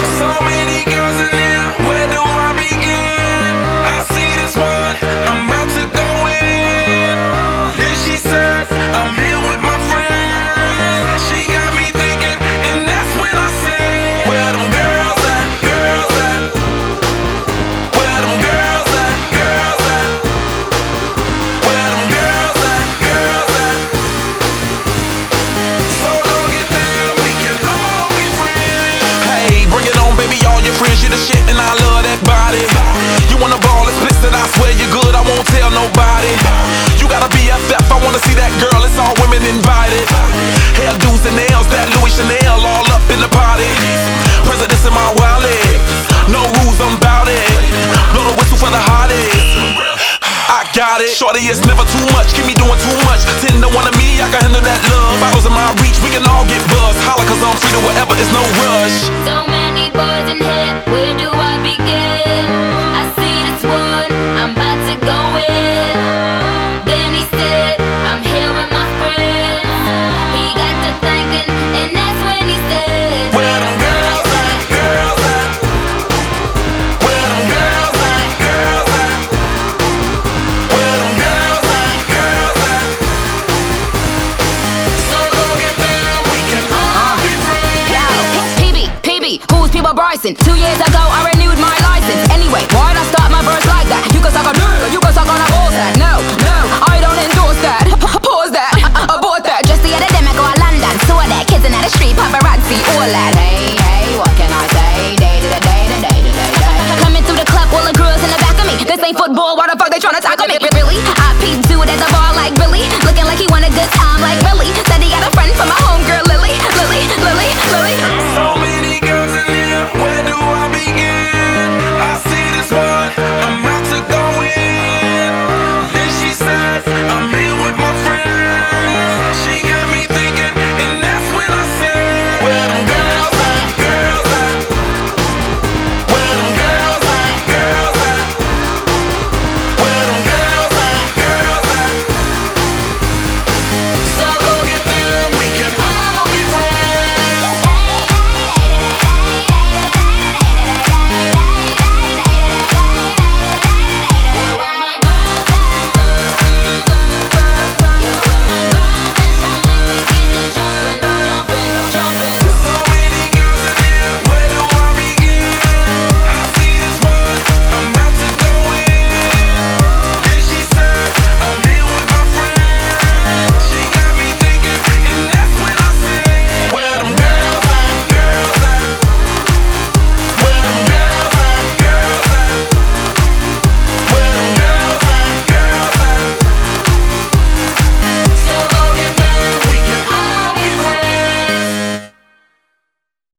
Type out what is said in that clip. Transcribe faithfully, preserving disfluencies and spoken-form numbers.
So many girls in there, where do I begin? I see this one, I'm about to go in. Then she says, I'm here with my friend. She got me thinking, and that's when I say, where them girls at, girls at? Where them girls at, girls at? Where them girls at, girls at? So don't get down, we can all be friends. Hey, bring it on, baby, all your friends, you the shit, and I love that body. You wanna ball explicit, I swear you're good, I won't tell nobody. You got a B F F, I wanna see that girl, it's all women invited. Hairdos and nails, that Louis Chanel, all up in the party. Presidents in my wallet, no rules, I'm bout it. Blow the whistle for the hottest. I got it. Shorty, it's never too much. Keep me doing too much. Ten to one of me, I can handle that love. Bottles in my reach, we can all get buzzed. Holla, cause I'm free to whatever, it's no rush. So many boys in here, where do I begin? I see this one, I'm about to go in. Then he said, I'm here with my friends. He got to thinking, and that's when he said, Where them girls at, girls at? Where them girls at, girls at? Where them girls at, girls at? So don't get down, we can all be friends. Yo, P B, P B, who's People Bryson? Two years ago, already